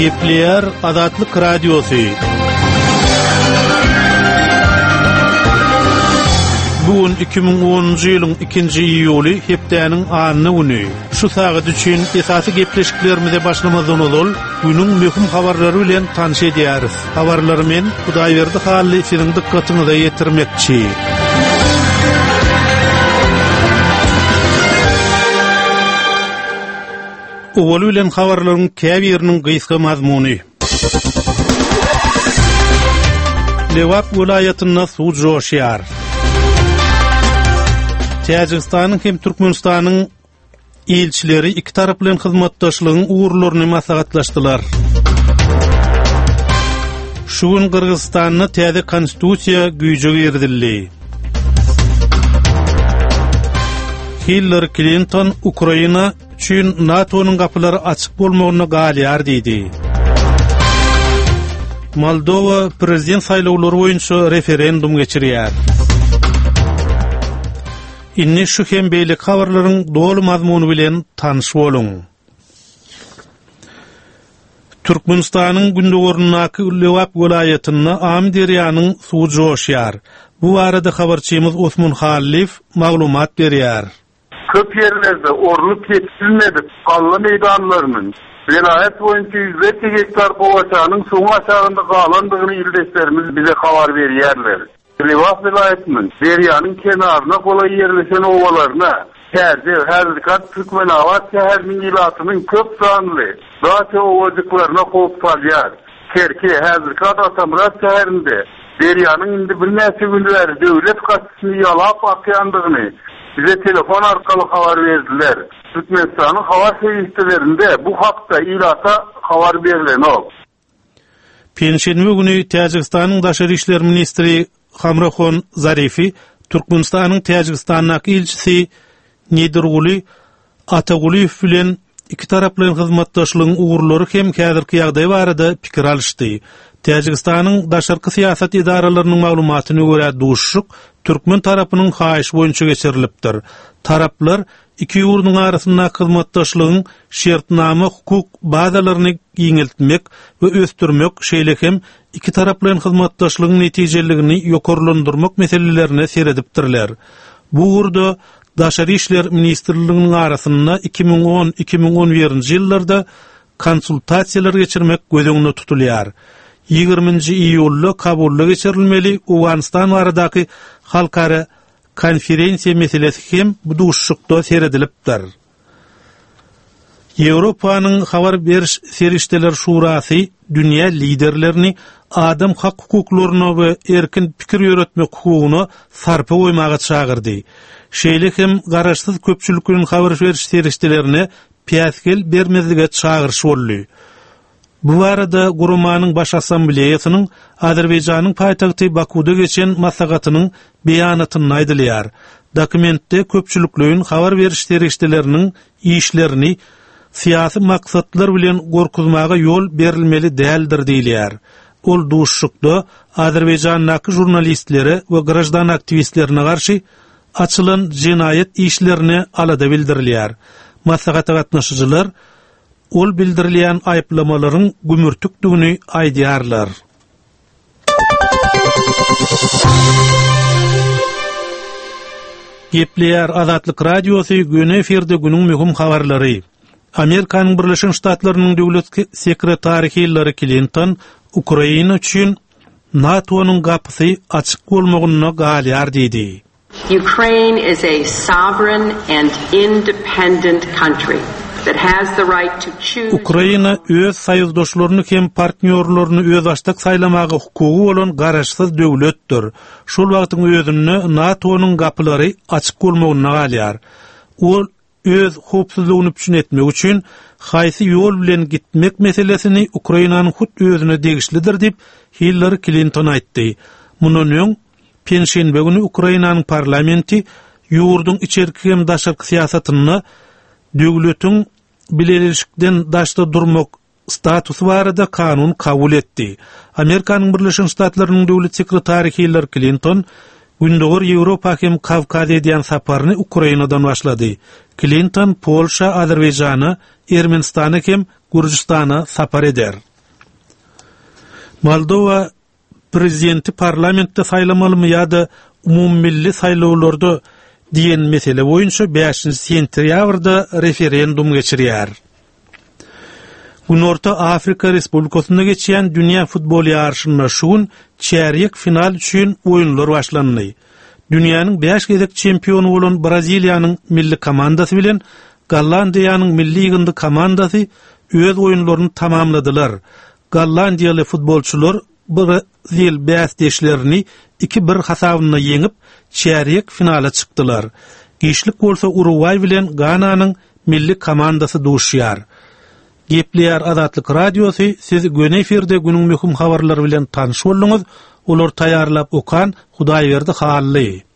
Gepleyer Azatlyk Radiosu. Bugün 2010-njy ýylyň 2-nji iýuly hepdäniň anyny güni. Şu sagat üçin esasy gepleşiklerimize başlamazdan ol, günüň möhüm habarlary bilen tanış edýäris. Habarlary men Hudaýberdi hally seniň dikkatyňyza ýetirmekçi. Owal bilen habarlaryň käbiriniň gysga mazmuny. Lewap vilayatynda suw joşýar. Täjikistanyň hem Türkmenistanyň elçileri iki tarap bilen hyzmatdaşlygyň uğurlaryny maslahatlaşdylar. Şu gün Kırgızstanyň täze konstitusiýa güýje girdildi. Hillary Clinton Ukraina üçin NATO'nun kapylary açyk bolmagyna galýar diýdi. Moldova prezident saýlawlary boýunça referendum geçirýär. Inni şu hem beýlik habarlaryň dolu mazmuny bilen tanış boluň. Türkmenistanyň gündegorundaky Lewap vilayatynda Ami deryanyň suw joşýar. Bu barada habarçymyz Osman Halif maglumat berýär. Köp yerlerde orlup yetişilmedi qalla meydanlarının vilayet boyunca 100 hektar kovaçanın suğun aşağında qalandygyny ildeşlerimiz bize habar berýärler. Lewap vilayetinin deryanın kenarına kolay yerleşen ovalarına Häzirkat Türkmenabat şäheriniň ilatynyň köp sanly daça ovacyklarına kop salýar. Kerke Häzirkat Atamrat şäherinde deryanın indi bir näçe günler döwlet gaçysyny ýalap akýandygyny bize telefon arkaly habar berdiler. Türkmenistanyň hawa şeýislerinde bu hakda ilata habar berilen ol. Penşenbe güni Täjikistanyň Daşary işler ministri Hamrahon Zarifi Türkmenistanyň Täjikistanyň elçisi Nedirguly Ataguliýew bilen iki tarap bilen hyzmatdaşlygyň uğurlary hem häzirki ýagdaý barada pikir alışdy. Täjikistanyň daşarky siýasat idaralarynyň maglumatyna görä duşşuk Türkmen tarapynyň haýyş boýunça geçirilipdir. Taraplar iki ýurduň arasynda hyzmatdaşlygyň şertnama hukuk bazalaryny ýeňiltmek we ösdürmek şeýle hem iki tarap bilen hyzmatdaşlygyň netijeligini ýokarlandyrmak meselelerine seredipdirler. Bu ýurda Daşary işler ministrliginiň arasynda 2010-2011 ýyllarda konsultasiýalar geçirmek gözeňde tutulýar. 20-nji iýulda Kabulda geçirilmeli Awganistan baradaky halkara konferensiýa meselesi hem bu duşşukda seredilipdir. Ýewropanyň habar beriş serişdeler şurasy dünýä liderlerini adam hak hukuklaryna we erkin pikir ýöretmek hukugyna sarpa goýmaga çagyrdy. Şeýle hem garaşsyz köpçülikiniň habar beriş serişdelerini piýaskel bermezlige çagyrşy boldy. Bu arada Gurumanyň baş assambleýasynyň Azerbaýjanyň paýtagty Bakuda geçen maslahatynyň beýanatyny aýdylýar. Dokumentde köpçülikliň habar beriş serişdeleriniň işlerini siýasy maksatlar bilen gorkuzmaga ýol berilmeli däldir diýilýär. Ol duşşukda Azerbaýjanyň jurnalistlere we grajdan aktivistlerine garşy açylan jinayet işlerini alada bildirilýär. Maslahata gatnaşyjylar ol bildirilýän aýplamalaryň gümürtükdigini aýdýarlar. Gepleyer Azatlyk Radiosu güni efirde günüň möhüm habarlary. Amerikanyň Birleşik Ştatlarynyň döwlet sekretary Hillary Clinton Ukraina üçin NATO'nun gapysy açyk bolmagyna galýar diýdi. Ukraine is a sovereign and independent country that has the right to choose. Ukraina öz saýyzdaşlaryny hem partnerlaryny öz açdyk saýlamagy hukugy bolan garaşsyz döwletdir. Şol wagtyň özünde NATO'nun gapylary açyk bolmagyna galýar. Ol öz howpsuzlygyny düşünetmek üçin haýsy ýol bilen gitmek meselesini Ukrainanyň hut özüne degişlidir diýip Hillary Clinton aýtdy. Munun öň Penşenbe güni Ukrainanyň parlamenti ýurduň içerki hem daşarky siýasatyny döwletiň bileşikden daşda durmak statusy barada kanun kabul etdi. Amerikanyň Birleşik Ştatlarynyň döwlet sekretary Hillary Clinton gündegor Ýewropa hem Kavkaz edýän saparyny Ukrainadan başlady. Clinton Polşa, Azerbaýjana, Ermenistana hem Gürjistana sapar eder. Moldova prezidenti parlamentde saylamalymy ýa-da umummilli saylawlarda diýen mesele boýunça 5-nji sentýabrda referendum geçirýär. Orta Afrika Respublikasynda geçýän dünýä futbol ýarşyna şuň çärik final üçin oýunlar başlandy. Dünýäniň 5 gezek çempionu bolan Braziliýanyň milli komandasy bilen Gollandiýanyň milli ýygndy komandasy öz oýunlaryny tamamladylar. Gollandiýaly futbolçular Brazil bäsdeşlerini 2-1 hasabyna ýeňip çärik finala çykdylar. Geçlik bolsa Uruguay bilen Gananyň milli komandasy duşýar. Gepleýär Azatlyk radiosu, siz göne eferde günüň möhüm habarlary bilen tanyş bolduňyz. Olar taýýarlap okan Hudaýberdi Hally.